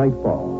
nightfall.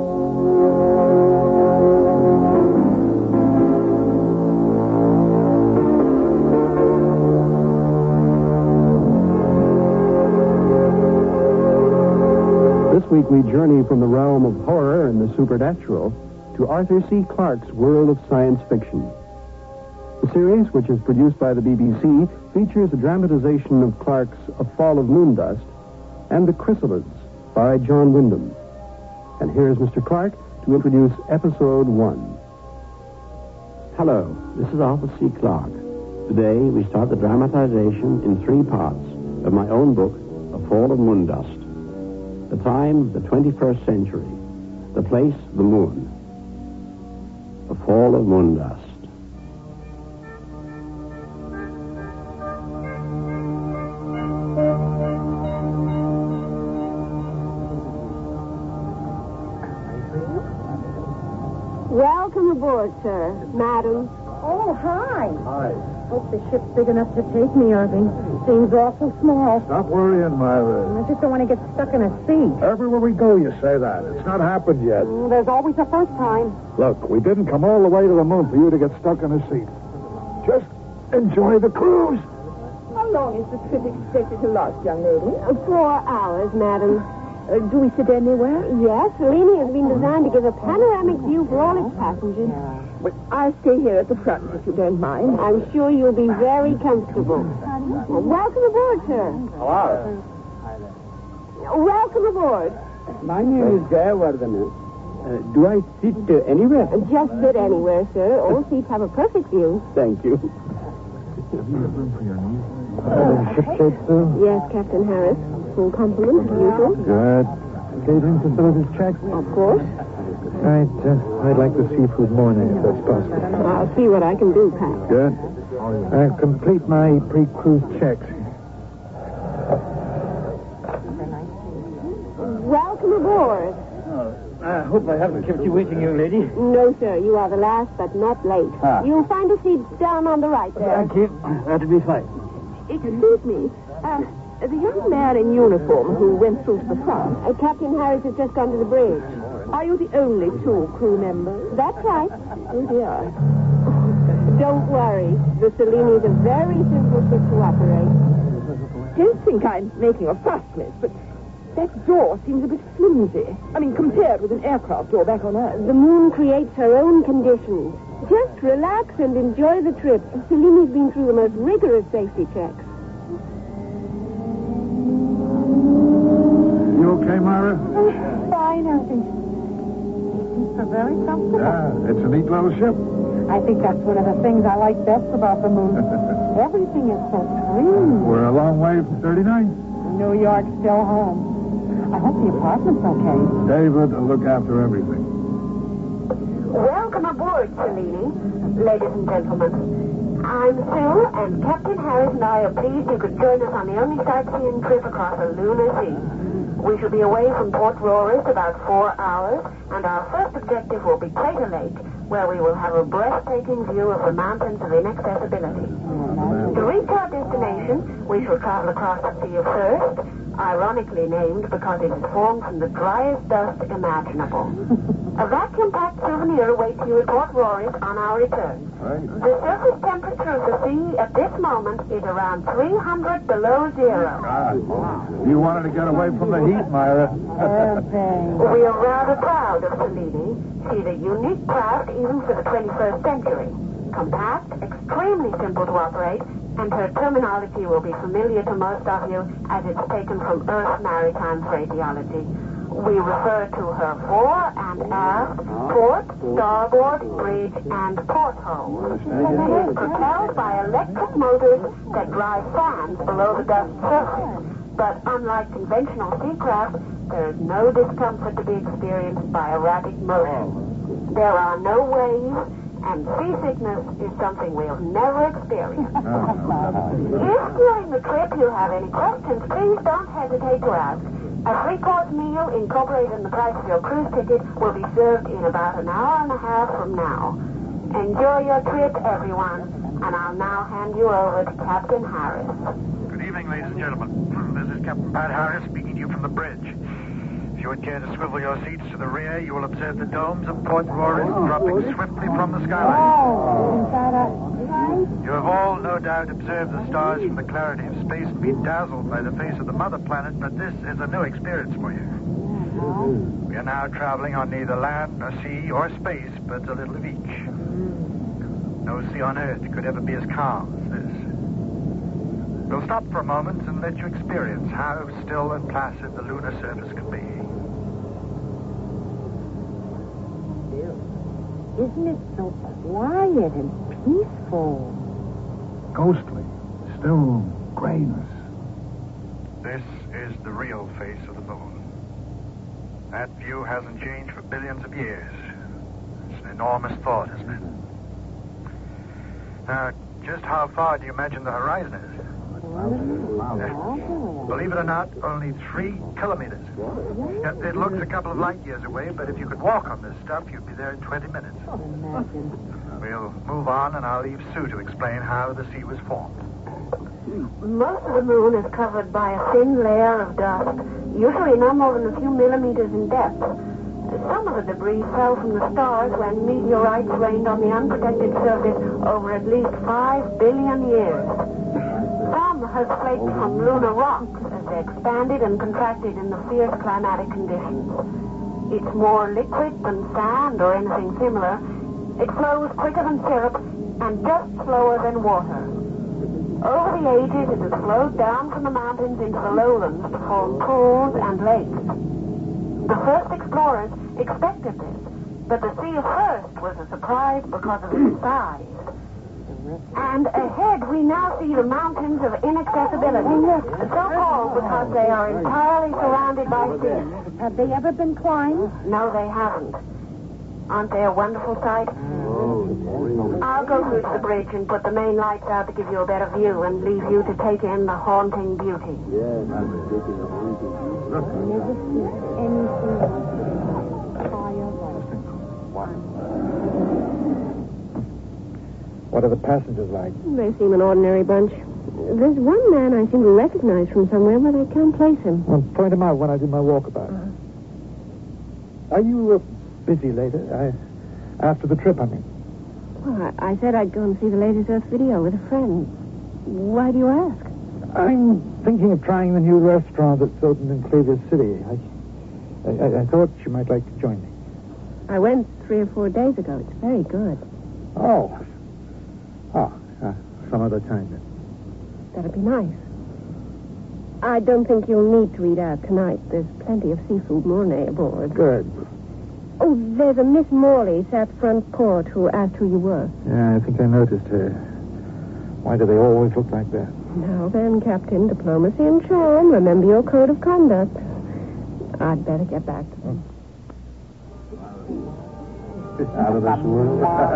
This week we journey from the realm of horror and the supernatural to Arthur C. Clarke's world of science fiction. The series, which is produced by the BBC, features a dramatization of Clarke's A Fall of Moondust and The Chrysalids by John Wyndham. And here's Mr. Clarke to introduce Episode 1. Hello, this is Arthur C. Clarke. Today we start the dramatization in 3 parts of my own book, A Fall of Moondust. The time, the 21st century. The place, the moon. A Fall of Moondust. Welcome aboard, sir. Madam. Oh, hi. Hi. Hope the ship's big enough to take me, Irving. Seems awful small. Stop worrying, Myra. I just don't want to get stuck in a seat. Everywhere we go, you say that. It's not happened yet. There's always a first time. Look, we didn't come all the way to the moon for you to get stuck in a seat. Just enjoy the cruise. How long is the trip expected to last, young lady? 4 hours, madam. Do we sit anywhere? Yes, Cellini has been designed to give a panoramic view for all its passengers. Well, I'll stay here at the front, if you don't mind. I'm sure you'll be very comfortable. Welcome aboard, sir. Hello. Welcome aboard. My name is Jayawardena. Do I sit anywhere? Just sit anywhere, sir. All seats have a perfect view. Thank you. Shipshape, sir? Yes, Captain Harris. Full complement, as usual. Good. Catering facilities checked? Of course. I'd like the seafood morning, if that's possible. I'll see what I can do, Pat. Good. Complete my pre-cruise checks. Welcome aboard. I hope I haven't kept you waiting, young lady. No, sir. You are the last, but not late. You'll find a seat down on the right there. Thank you. That'll be fine. Excuse me. The young man in uniform who went through to the front, Captain Harris has just gone to the bridge. are you the only 2 crew members? That's right. Oh, dear. Don't worry. The Cellini is a very simple ship to operate. Don't think I'm making a fuss, miss, but that door seems a bit flimsy. I mean, compared with an aircraft door back on Earth. The moon creates her own conditions. Just relax and enjoy the trip. Cellini's been through the most rigorous safety checks. You okay, Myra? Fine, Irving. It's very comfortable. Yeah, it's a neat little ship. I think that's one of the things I like best about the moon. Everything is so clean. We're a long way from 39. New York's still home. I hope the apartment's okay. David will look after everything. Welcome aboard, Cellini. Ladies and gentlemen. I'm Sue, and Captain Harris and I are pleased you could join us on the only sightseeing trip across the lunar sea. We shall be away from Port Royal about 4 hours, and our first objective will be Crater Lake, where we will have a breathtaking view of the mountains of inaccessibility. To reach our destination, we shall travel across the Sea of Thirst, ironically named because it is formed from the driest dust imaginable. A vacuum-packed souvenir awaits you at Port Royal on our return. The surface temperature of the sea at this moment is around 300 below zero. You wanted to get away from the heat, Myra. We are rather proud of Cellini. She's a unique craft even for the 21st century. Compact, extremely simple to operate, and her terminology will be familiar to most of you as it's taken from Earth maritime phraseology. We refer to her fore and aft, port, starboard, bridge, and porthole. She is propelled by electric motors that drive fans below the dust surface. But unlike conventional sea craft, there is no discomfort to be experienced by erratic motion. There are no waves, and seasickness is something we'll never experience. If during the trip you have any questions, please don't hesitate to ask. A 3-course meal incorporated in the price of your cruise ticket will be served in about an hour and a half from now. Enjoy your trip, everyone, and I'll now hand you over to Captain Harris. Good evening, ladies and gentlemen. This is Captain Pat Harris speaking to you from the bridge. you would care to swivel your seats to the rear, you will observe the domes of Port Royal dropping swiftly from the skyline. Oh, is that a light? You have all, no doubt, observed the stars from the clarity of space and been dazzled by the face of the mother planet, but this is a new experience for you. We are now traveling on neither land nor sea or space, but a little of each. No sea on Earth could ever be as calm as this. We'll stop for a moment and let you experience how still and placid the lunar surface can be. Isn't it so quiet and peaceful? Ghostly. Still grayness. This is the real face of the moon. That view hasn't changed for billions of years. It's an enormous thought, isn't it? Now, just how far do you imagine the horizon is? Believe it or not, only 3 kilometers. It looks a couple of light years away, but if you could walk on this stuff, you'd be there in 20 minutes. We'll move on, and I'll leave Sue to explain how the sea was formed. Most of the moon is covered by a thin layer of dust, usually no more than a few millimeters in depth. Some of the debris fell from the stars when meteorites rained on the unprotected surface over at least 5 billion years. Some has flaked from lunar rocks as they expanded and contracted in the fierce climatic conditions. It's more liquid than sand or anything similar. It flows quicker than syrup and just slower than water. Over the ages, it has flowed down from the mountains into the lowlands to form pools and lakes. The first explorers expected this, but the sea first was a surprise because of its size. And ahead, we now see the mountains of inaccessibility, so called because they are entirely surrounded by sea. Have they ever been climbed? No, they haven't. Aren't they a wonderful sight? I'll go through to the bridge and put the main lights out to give you a better view and leave you to take in the haunting beauty. Yes, that's ridiculous. Never see anything higher What are the passengers like? They seem an ordinary bunch. There's one man I seem to recognize from somewhere, but I can't place him. Well, point him out when I do my walkabout. Are you busy later? After the trip, I mean. Well, I said I'd go and see the latest Earth video with a friend. Why do you ask? I'm thinking of trying the new restaurant that's opened in Cleaver City. I thought you might like to join me. I went 3 or 4 days ago. It's very good. Oh, some other time then. That'd be nice. I don't think you'll need to eat out tonight. There's plenty of seafood Mornay aboard. Good. Oh, there's a Miss Morley sat front port who asked who you were. Yeah, I think I noticed her. Why do they always look like that? Now then, Captain, diplomacy and charm. Remember your code of conduct. I'd better get back to them. Out of this world.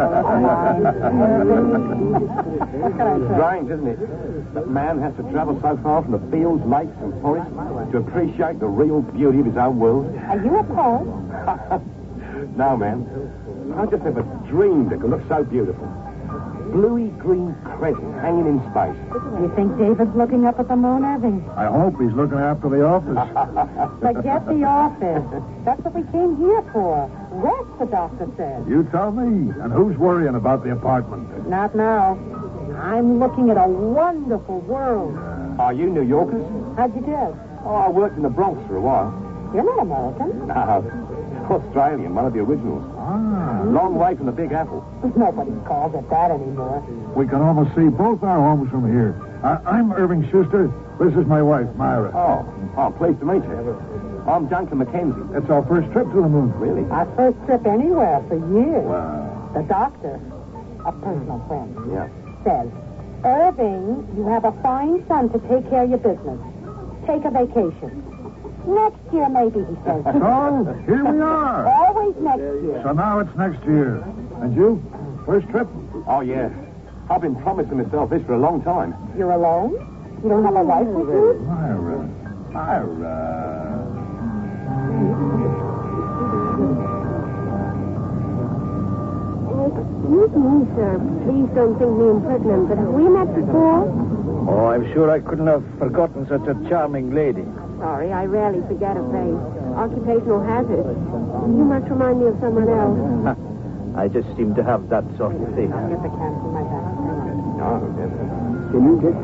Strange, isn't it? That man has to travel so far from the fields, lakes, and forests to appreciate the real beauty of his own world. Are you a poet? No, man. I just never dreamed it could look so beautiful. Bluey green crescent hanging in space. You think David's looking up at the moon, Evie? I hope he's looking after the office. Forget the office. That's what we came here for. Rest, the doctor said. You tell me. And who's worrying about the apartment? Not now. I'm looking at a wonderful world. Are you New Yorkers? How'd you guess? Oh, I worked in the Bronx for a while. You're not American. No. Australian, one of the originals. Long way from the Big Apple. Nobody calls it that anymore. We can almost see both our homes from here. I'm Irving Schuster. This is my wife, Myra. Oh, pleased to meet you. I'm Duncan Mackenzie. It's our first trip to the moon. Really? Our first trip anywhere for years. Wow. The doctor, a personal friend, Yeah. says, Irving, you have a fine son to take care of your business. Take a vacation. Next year, maybe, he says. So, here we are. Always next year. So now it's next year. And you? First trip? Oh, yeah. I've been promising myself this for a long time. You're alone? You don't have a wife with you? Myra. Excuse me, sir. Please don't think me impertinent, but have we met before? Oh, I'm sure I couldn't have forgotten such a charming lady. Sorry, I rarely forget a face. occupational hazard. You must remind me of someone else. I just seem to have that sort of thing. I'll get the can from my back. Can you get...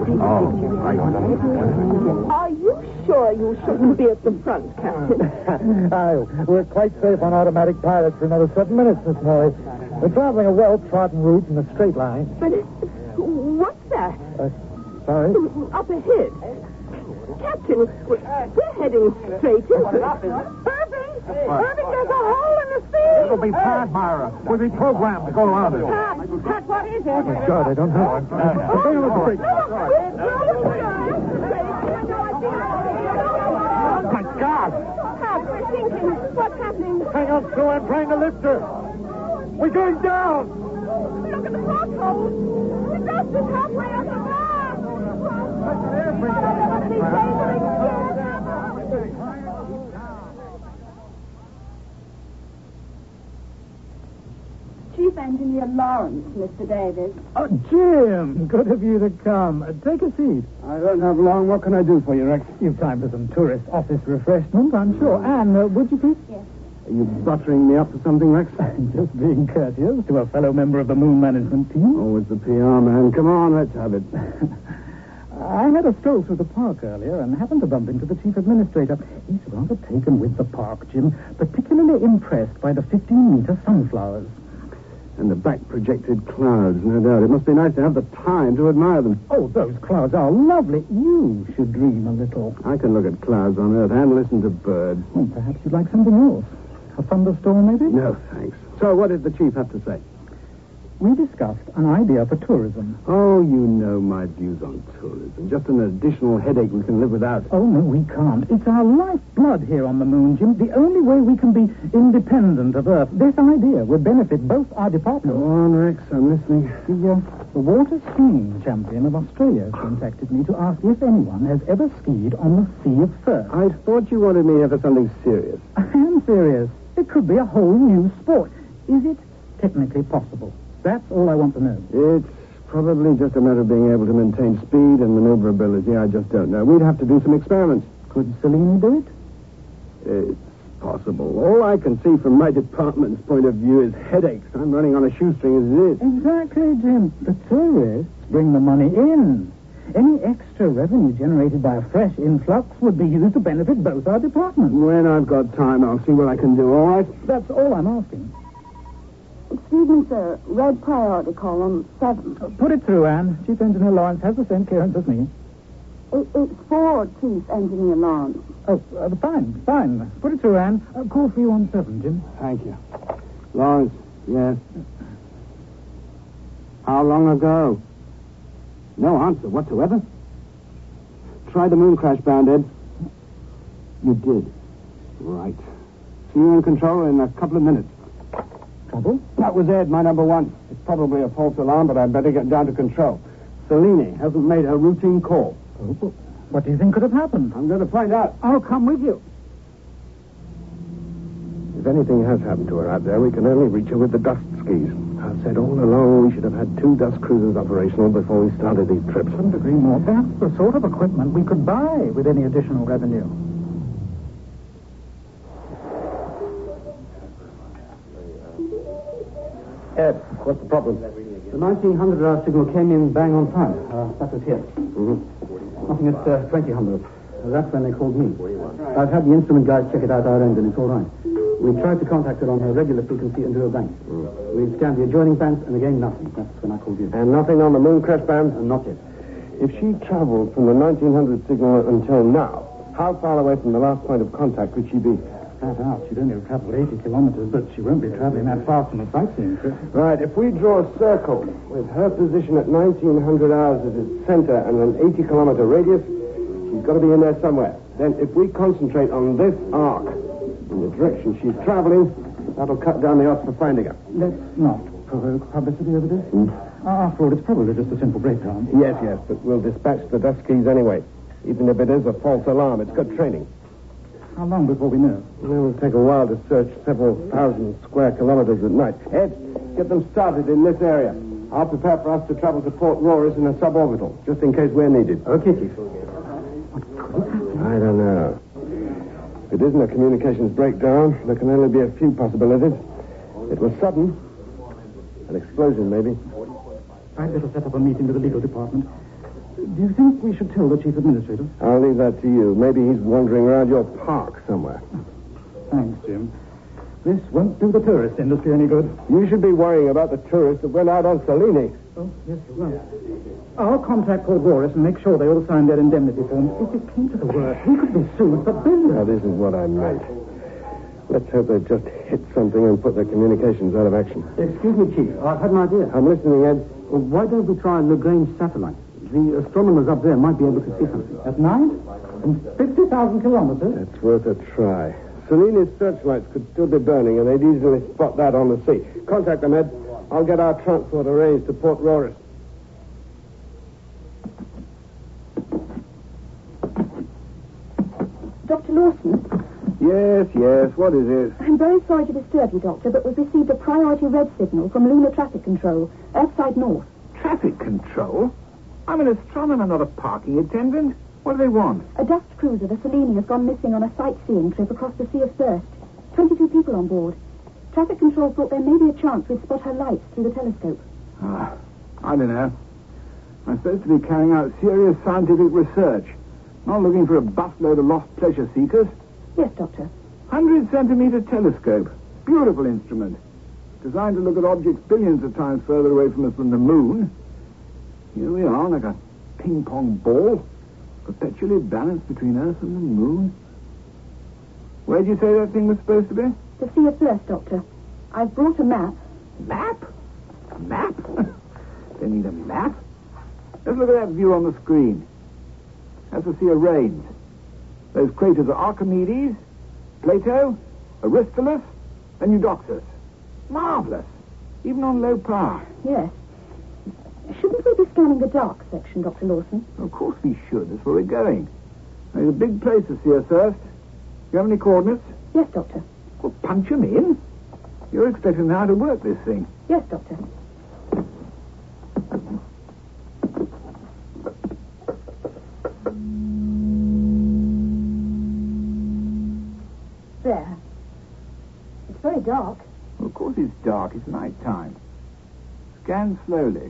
Are you sure you shouldn't be at the front, Captain? We're quite safe on automatic pilot for another 7 minutes, Miss Morris. We're traveling a well-trodden route in a straight line. But what's that? Sorry? Up ahead. Captain, we're heading straight into it. Irving, there's a hole in the sea. It'll be fine, Myra. We'll be programmed to go around it. Pat, what is it? Oh, God, I don't know. Stay on the brake. My God! Pat, we're sinking. What's happening? Hang on, Sue. I'm trying to lift her. We're going down. Look at the porthole. The dust is halfway up the bar. Chief Engineer Lawrence, Mr. Davis. Oh, Jim, good of you to come. Take a seat. I don't have long. What can I do for you, Rex? You've time for some tourist office refreshment, I'm sure. Anne, would you please? Yes. Are you buttering me up for something, Rex? Just being courteous to a fellow member of the Moon Management team. Always the PR man. Come on, let's have it. I had a stroll through the park earlier and happened to bump into the chief administrator. He's rather taken with the park, Jim, particularly impressed by the 15-meter sunflowers. And the back-projected clouds, no doubt. It must be nice to have the time to admire them. Oh, those clouds are lovely. You should dream a little. I can look at clouds on Earth and listen to birds. Well, perhaps you'd like something else. A thunderstorm, maybe? No, thanks. So what did the chief have to say? We discussed an idea for tourism. Oh, you know my views on tourism. Just an additional headache we can live without. Oh, no, we can't. It's our lifeblood here on the moon, Jim. The only way we can be independent of Earth. This idea would benefit both our departments. Go on, Rex. I'm listening. The water skiing champion of Australia contacted me to ask if anyone has ever skied on the Sea of Firth. I thought you wanted me here for something serious. I am serious. It could be a whole new sport. Is it technically possible? That's all I want to know. It's probably just a matter of being able to maintain speed and maneuverability. I just don't know. We'd have to do some experiments. Could Cellini do it? It's possible. All I can see from my department's point of view is headaches. I'm running on a shoestring as it is. Exactly, Jim. The tourists bring the money in. Any extra revenue generated by a fresh influx would be used to benefit both our departments. When I've got time, I'll see what I can do, all right? That's all I'm asking. Excuse me, sir. Red priority column 7. Put it through, Anne. Chief Engineer Lawrence has the same clearance as me. It's for Chief Engineer Lawrence. Oh, fine. Put it through, Anne. Call 317, Jim. Thank you. Lawrence, yes. How long ago? No answer whatsoever. Try the moon crash band, Ed. You did. Right. See you in control in a couple of minutes. Trouble? That was Ed, my number one. It's probably a false alarm, but I'd better get down to control. Cellini hasn't made her routine call. Oh, what do you think could have happened? I'm going to find out. I'll come with you. If anything has happened to her out there, we can only reach her with the dust skis. I said all along we should have had 2 dust cruisers operational before we started these trips. Couldn't agree more. That's the sort of equipment we could buy with any additional revenue. Ed, what's the problem? The 1900-hour signal came in bang on time. That was here. Nothing at 2000. That's when they called me. I've had the instrument guys check it out our end, and it's all right. We tried to contact her on her regular frequency into her bank. We scanned the adjoining bands, and again, nothing. That's when I called you. And nothing on the moon crash band? Not yet. If she traveled from the 1900 signal until now, how far away from the last point of contact could she be? Flat out. She'd only have traveled 80 kilometers, but she won't be traveling that fast on a sightseeing trip. Right, if we draw a circle with her position at 1900 hours as its center and an 80-kilometer radius, she's got to be in there somewhere. Then if we concentrate on this arc in the direction she's traveling, that'll cut down the odds for finding her. Let's not provoke publicity over this. After all, it's probably just a simple breakdown. Yes, but we'll dispatch the dust skis anyway. Even if it is a false alarm, it's good training. How long before we know? Well, it'll take a while to search several thousand square kilometers at night. Ed, get them started in this area. I'll prepare for us to travel to Port Royal in a suborbital, just in case we're needed. Okay, Chief. I don't know. If it isn't a communications breakdown, there can only be a few possibilities. It was sudden. An explosion, maybe. I'd better set up a meeting with the legal department. Do you think we should tell the chief administrator? I'll leave that to you. Maybe he's wandering around your park somewhere. Thanks, Jim. This won't do the tourist industry any good. You should be worrying about the tourists that went out on Salini. Oh, yes, you're right. I'll contact Port Roris and make sure they all sign their indemnity forms. If it came to the worst, he could be sued for billions. That isn't what I meant. Let's hope they've just hit something and put their communications out of action. Excuse me, Chief. I've had an idea. I'm listening, Ed. Well, why don't we try Lagrange satellite? The astronomers up there might be able to see something. At night? And 50,000 kilometers? It's worth a try. Salini's searchlights could still be burning, and they'd easily spot that on the sea. Contact them, Ed. I'll get our transport arranged to Port Roris. Dr. Lawson? Yes. What is it? I'm very sorry to disturb you, Doctor, but we've received a priority red signal from Lunar Traffic Control, Earthside North. Traffic control? I'm an astronomer, not a parking attendant. What do they want? A dust cruiser, the Selene, has gone missing on a sightseeing trip across the Sea of Thirst. 22 people on board. Traffic Control thought there may be a chance we'd spot her lights through the telescope. I don't know. I'm supposed to be carrying out serious scientific research, not looking for a busload of lost pleasure seekers. Yes, Doctor. 100-centimeter telescope. Beautiful instrument. Designed to look at objects billions of times further away from us than the moon. Here we are, like a ping-pong ball, perpetually balanced between Earth and the moon. Where'd you say that thing was supposed to be? The Sea of Thirst, Doctor. I've brought a map. Map? A map? They need a map? Let's look at that view on the screen. That's the Sea of Rains. Those craters are Archimedes, Plato, Aristotle's, and Eudoxus. Marvelous. Even on low power. Yes. Shouldn't we be scanning the dark section, Dr. Lawson? Of course we should. That's where we're going. There's a big place to see us first. You have any coordinates? Yes, Doctor. Well, punch them in. You're expecting now to work this thing. Yes, Doctor. There. It's very dark. Well, of course it's dark. It's night time. Scan slowly.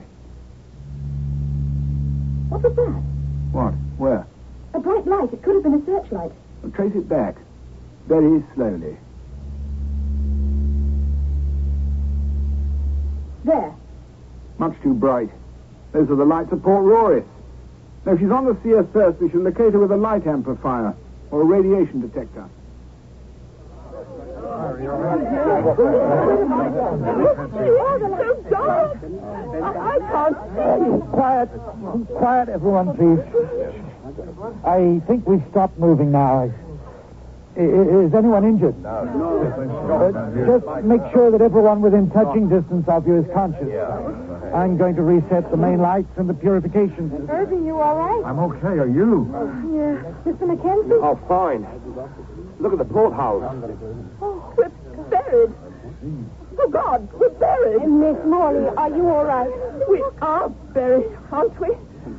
What was that? What? Where? A bright light. It could have been a searchlight. Well, trace it back. Very slowly. There. Much too bright. Those are the lights of Port Roris. Now, if she's on the Sea of Thirst, we shall locate her with a light amplifier or a radiation detector. So dark. I can't see. Quiet, everyone, please. I think we've stopped moving now. Is anyone injured? No. Just make sure that everyone within touching distance of you is conscious. I'm going to reset the main lights and the purification system. Irving, you all right? I'm okay. Are you? Yeah. Mr. Mackenzie? Oh, fine. Look at the boathouse. Oh, we're buried. Oh, God, we're buried. Miss Morley, are you all right? We are buried, aren't we?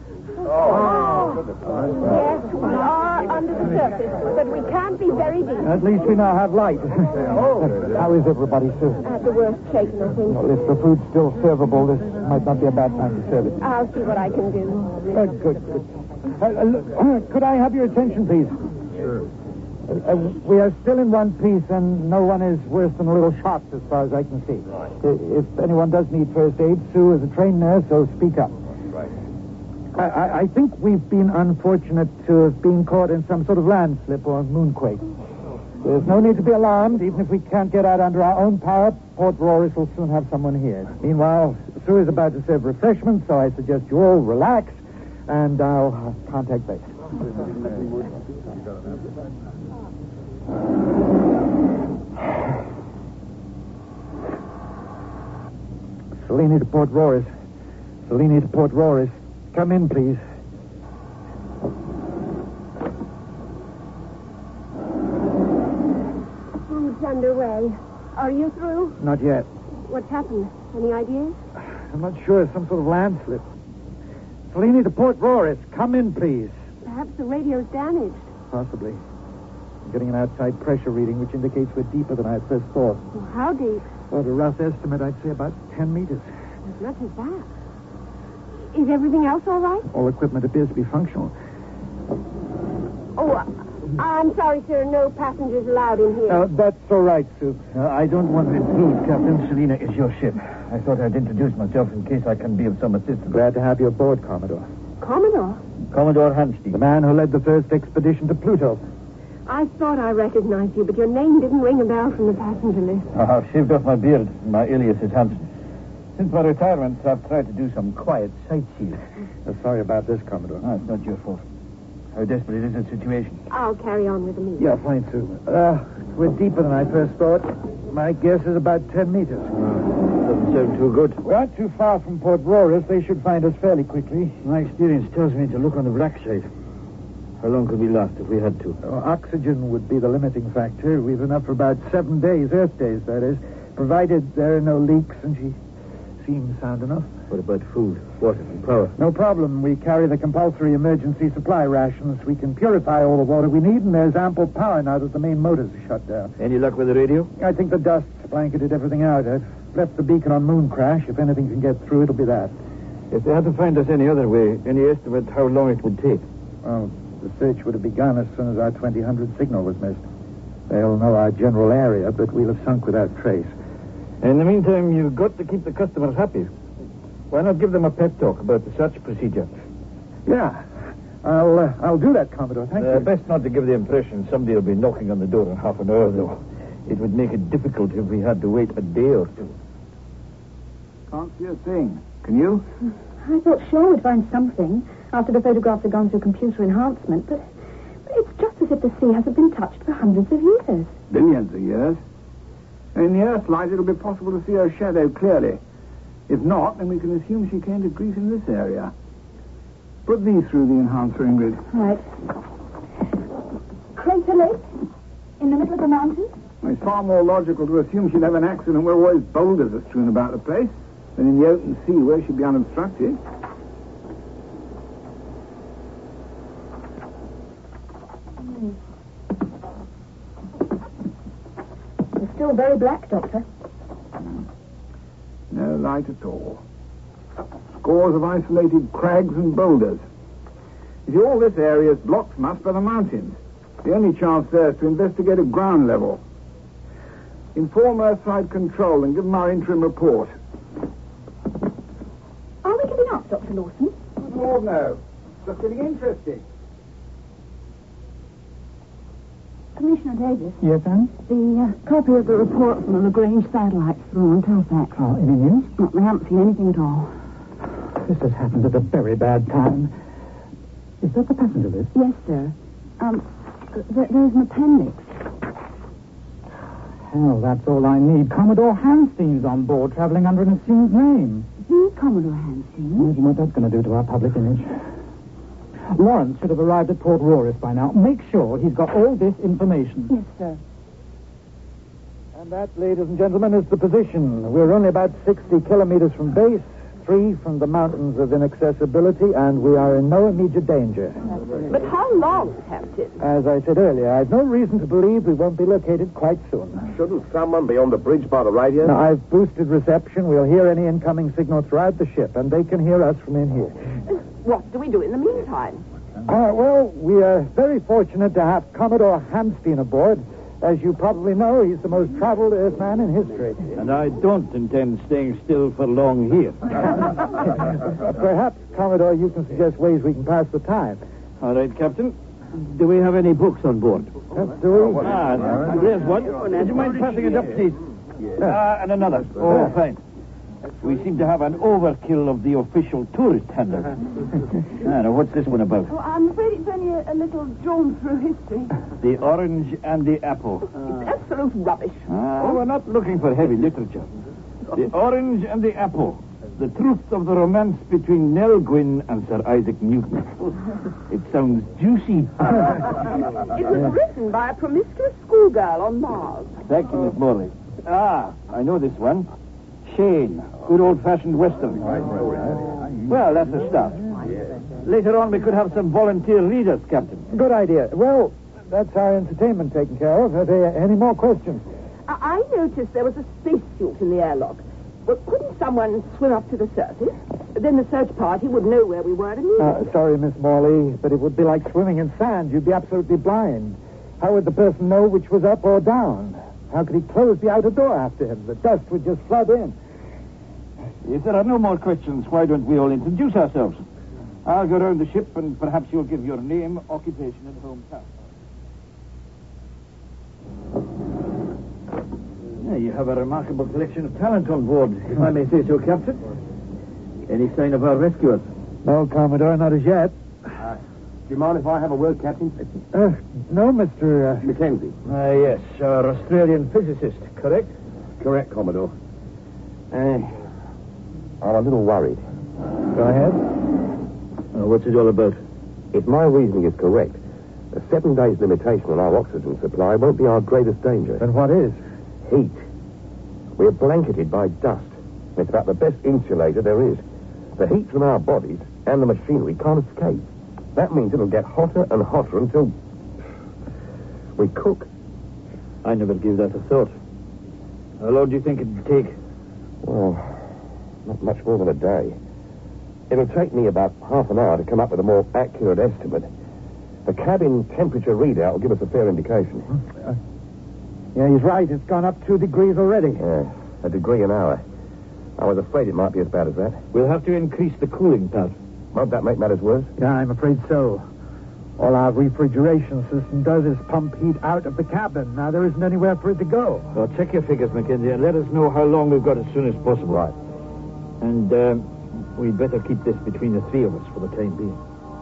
Yes, we are under the surface, but we can't be very deep. At least we now have light. How is everybody, Sue? At the worst shaken, I think. Well, if the food's still servable, this might not be a bad time to serve it. I'll see what I can do. Good. Could I have your attention, please? Sure. We are still in one piece, and no one is worse than a little shocked, as far as I can see. If anyone does need first aid, Sue is a trained nurse, so speak up. Right. I think we've been unfortunate to have been caught in some sort of landslip or moonquake. There's no need to be alarmed. Even if we can't get out under our own power, Port Roris will soon have someone here. Meanwhile, Sue is about to serve refreshments, so I suggest you all relax, and I'll contact base. Selene to Port Roris. Selene to Port Roris. Come in, please. Food's underway. Are you through? Not yet. What's happened? Any ideas? I'm not sure. Some sort of landslip. Selene to Port Roris. Come in, please. Perhaps the radio's damaged. Possibly. I'm getting an outside pressure reading, which indicates we're deeper than I had first thought. Well, how deep? Well, at a rough estimate, I'd say about 10 meters. As much as that. Is everything else all right? All equipment appears to be functional. Oh, I'm sorry, sir. No passengers allowed in here. That's all right, Sue. I don't want to intrude, Captain. Selina is your ship. I thought I'd introduce myself in case I can be of some assistance. Glad to have you aboard, Commodore. Commodore? Commodore Hanstein. The man who led the first expedition to Pluto. I thought I recognized you, but your name didn't ring a bell from the passenger list. I've shaved off my beard. My alias is Hansen. Since my retirement, I've tried to do some quiet sightseeing. Sorry about this, Commodore. No, it's not your fault. How desperate is the situation? I'll carry on with the meeting. Yeah, fine, Sue. We're deeper than I first thought. My guess is about 10 meters. Doesn't sound too good. We aren't too far from Port Roris. They should find us fairly quickly. My experience tells me to look on the black side. How long could we last if we had to? Oxygen would be the limiting factor. We've enough for about 7 days, Earth days, that is, provided there are no leaks and she seems sound enough. What about food, water, and power? No problem. We carry the compulsory emergency supply rations. We can purify all the water we need, and there's ample power now that the main motors are shut down. Any luck with the radio? I think the dust's blanketed everything out. I've left the beacon on Moon Crash. If anything can get through, it'll be that. If they had to find us any other way, any estimate how long it would take? Well, the search would have begun as soon as our 2000 signal was missed. They'll know our general area, but we'll have sunk without trace. In the meantime, you've got to keep the customers happy. Why not give them a pep talk about the search procedure? Yeah. I'll do that, Commodore. Thank you. Best not to give the impression somebody will be knocking on the door in half an hour, though. It would make it difficult if we had to wait a day or two. Can't see a thing. Can you? I thought sure we'd find something after the photographs had gone through computer enhancement, but it's just as if the sea hasn't been touched for hundreds of years. Billions of years. In the Earthlight, it'll be possible to see her shadow clearly. If not, then we can assume she came to grief in this area. Put these through the enhancer, Ingrid. Right. Crater Lake? In the middle of the mountains? It's far more logical to assume she'd have an accident where always boulders are strewn about the place than in the open sea where she'd be unobstructed. It's still very black, Doctor. No light at all. Scores of isolated crags and boulders. You see, all this area is blocked from us by the mountains. The only chance there is to investigate at ground level. Inform Earthside Control and give them our interim report. Are we giving up, Dr. Lawson? Oh, no. Just getting interesting. Commissioner Davis. Yes, Anne? The copy of the report from the Lagrange satellites through on Telfax. Oh, any news? No, we haven't seen anything at all. This has happened at a very bad time. Is that the passenger list? Yes, sir. There's an appendix. Hell, that's all I need. Commodore Hanstein's on board, traveling under an assumed name. The Commodore Hanstein? Imagine what that's going to do to our public image. Lawrence should have arrived at Port Roris by now. Make sure he's got all this information. Yes, sir. And that, ladies and gentlemen, is the position. We're only about 60 kilometers from base, 3 from the mountains of inaccessibility, and we are in no immediate danger. But how long, Captain? As I said earlier, I've no reason to believe we won't be located quite soon. Shouldn't someone be on the bridge by the radio? Now, I've boosted reception. We'll hear any incoming signal throughout the ship, and they can hear us from in here. What do we do in the meantime? Well, we are very fortunate to have Commodore Hanstein aboard. As you probably know, he's the most traveled Earthman in history. And I don't intend staying still for long here. Perhaps, Commodore, you can suggest ways we can pass the time. All right, Captain. Do we have any books on board? Do we? There's one. Would you mind passing it up, please? And another. Oh, fine. We seem to have an overkill of the official tourist handler. Now, what's this one about? Oh, I'm afraid it's only a little drawn through history. The Orange and the Apple. It's absolute rubbish. Oh, we're not looking for heavy literature. The Orange and the Apple. The truth of the romance between Nell Gwynn and Sir Isaac Newton. It sounds juicy. It was written by a promiscuous schoolgirl on Mars. Thank you, Miss Morley. I know this one. Shane. Good old-fashioned Western. Well, that's a start. Later on, we could have some volunteer readers, Captain. Good idea. Well, that's our entertainment taken care of. Are there any more questions? I noticed there was a spacesuit in the airlock. Well, couldn't someone swim up to the surface? Then the search party would know where we were immediately. Sorry, Miss Morley, but it would be like swimming in sand. You'd be absolutely blind. How would the person know which was up or down? How could he close the outer door after him? The dust would just flood in. If there are no more questions, why don't we all introduce ourselves? I'll go round the ship, and perhaps you'll give your name, occupation, and hometown. Yeah, you have a remarkable collection of talent on board, if I may say so, Captain. Any sign of our rescuers? No, Commodore, not as yet. Do you mind if I have a word, Captain? No, Mr. Mackenzie. Yes, our Australian physicist, correct? Correct, Commodore. I'm a little worried. Go ahead. What's it all about? If my reasoning is correct, a 7 days limitation on our oxygen supply won't be our greatest danger. Then what is? Heat. We're blanketed by dust. It's about the best insulator there is. The heat from our bodies and the machinery can't escape. That means it'll get hotter and hotter until we cook. I never gave that a thought. How long do you think it'd take? Well, not much more than a day. It'll take me about half an hour to come up with a more accurate estimate. The cabin temperature readout will give us a fair indication. Yeah, he's right. It's gone up 2 degrees already. Yeah, a degree an hour. I was afraid it might be as bad as that. We'll have to increase the cooling, Pat. Won't that make matters worse? Yeah, I'm afraid so. All our refrigeration system does is pump heat out of the cabin. Now, there isn't anywhere for it to go. Well, check your figures, Mackenzie, and let us know how long we've got as soon as possible. Right. And we'd better keep this between the 3 of us for the time being.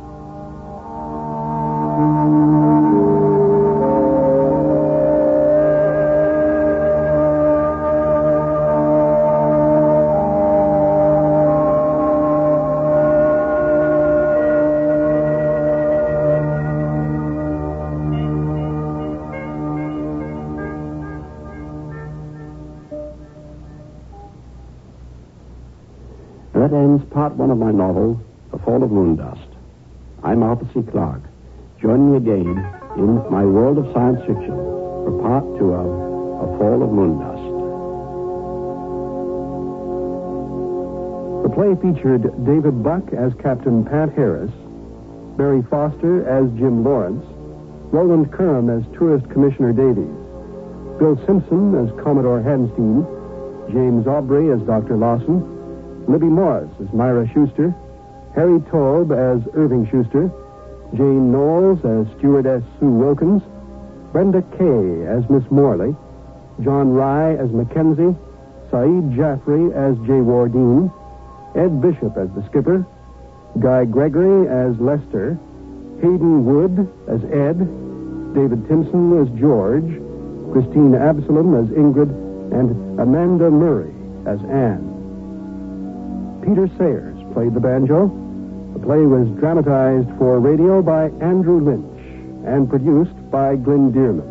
That ends part 1 of my novel, The Fall of Moondust. I'm Arthur C. Clarke. Join me again in my world of science fiction for part 2 of The Fall of Moondust. The play featured David Buck as Captain Pat Harris, Barry Foster as Jim Lawrence, Roland Curran as Tourist Commissioner Davies, Bill Simpson as Commodore Hadenstein, James Aubrey as Dr. Lawson, Libby Morris as Myra Schuster, Harry Taube as Irving Schuster, Jane Knowles as Stewardess Sue Wilkins, Brenda Kay as Miss Morley, John Rye as Mackenzie, Saeed Jaffrey as J. Wardeen, Ed Bishop as the skipper, Guy Gregory as Lester, Hayden Wood as Ed, David Timpson as George, Christine Absalom as Ingrid, and Amanda Murray as Anne. Peter Sayers played the banjo. The play was dramatized for radio by Andrew Lynch and produced by Glenn Dearman.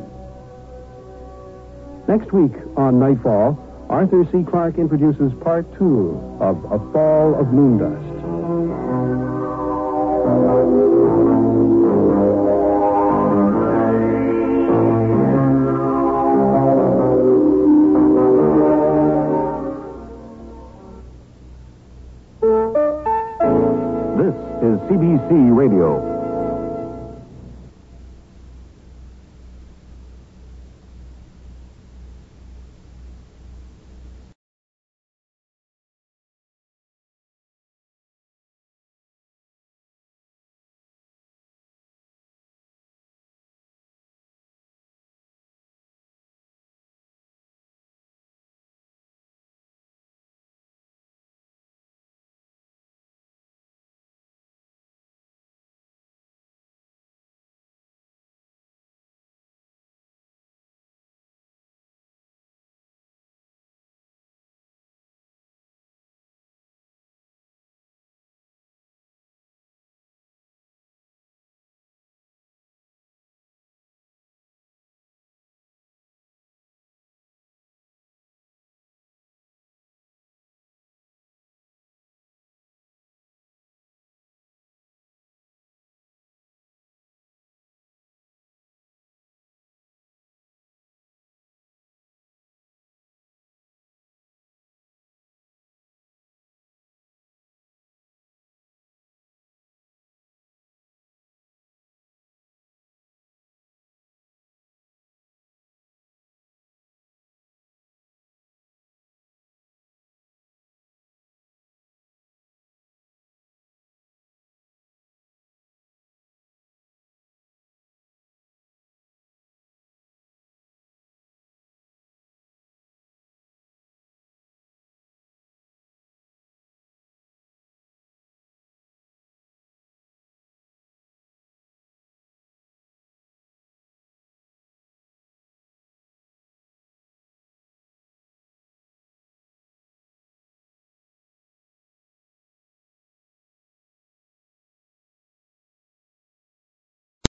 Next week on Nightfall, Arthur C. Clarke introduces part 2 of A Fall of Moondust.